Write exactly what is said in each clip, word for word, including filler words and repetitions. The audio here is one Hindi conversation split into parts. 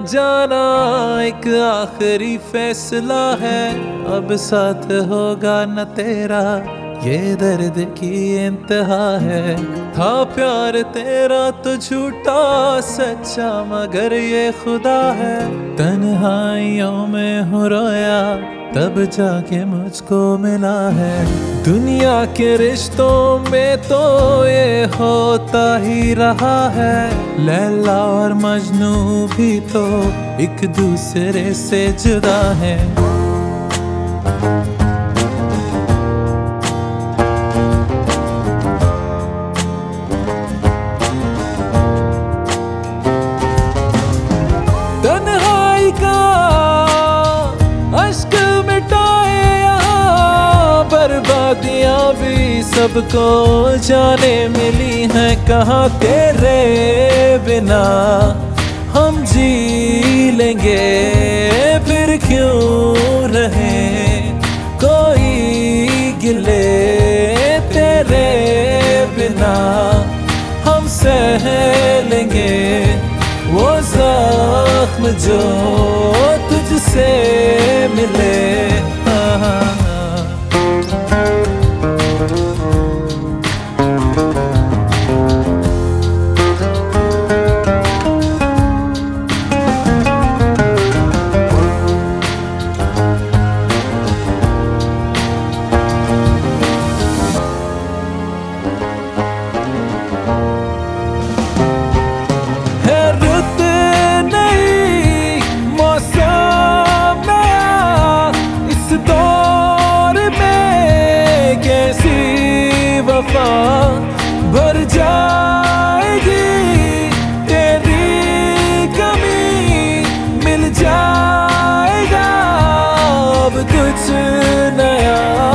जाना एक आखिरी फैसला है, अब साथ होगा न तेरा ये दर्द की इंतहा है। था प्यार तेरा तो झूठा सच्चा मगर ये खुदा है। तन्हाइयों में हूँ रोया तब जाके मुझको मिला है। दुनिया के रिश्तों में तो ये होता ही रहा है। लैला और मजनू भी तो एक दूसरे से जुदा है। तन्हाई का अश्क मिटाए यहाँ, बर्बादियाँ भी सबको जाने मिली हैं। कहाँ तेरे बिना हम जी लेंगे, फिर क्यों रहे कोई गिले। तेरे बिना हम सह लेंगे वो जख्म जो तुझसे मिले। भर जाएगी तेरी कमी, मिल जाएगा अब कुछ नया।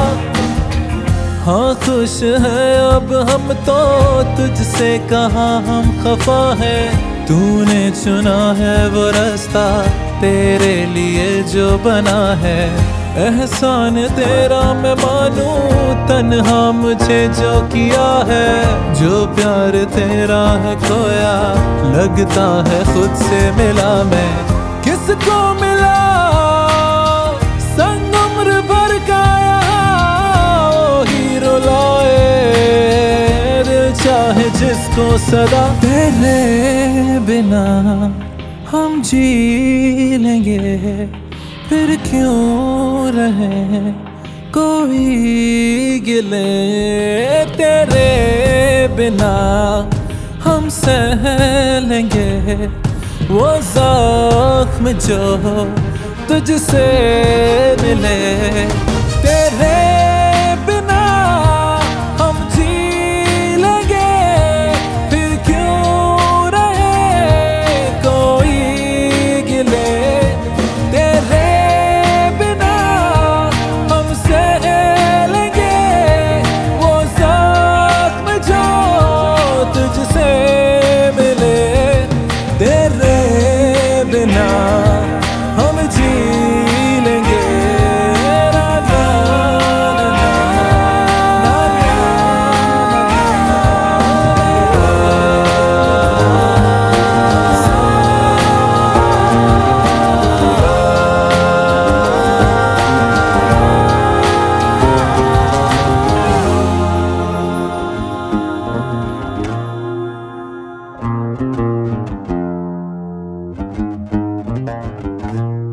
हाँ खुश है अब हम तो तुझसे, कहाँ हम खफा है। तूने चुना है वो रास्ता तेरे लिए जो बना है। एहसान तेरा मैं मानूं तन्हा मुझे जो किया है। जो प्यार तेरा है खोया लगता है खुद से मिला मैं। किसको मिला संग उम्र भर का यहाँ, हीरो लाए दिल चाहे जिसको सदा। तेरे बिना हम जी लेंगे, फिर क्यों रहे कोई गिले। तेरे बिना हम सह लेंगे वो जख्म जो तुझसे मिले। तेरे बिना हम जी लेंगे, फिर क्यों रहे कोई गिले। हम जी लेंगे ना ना ना ना।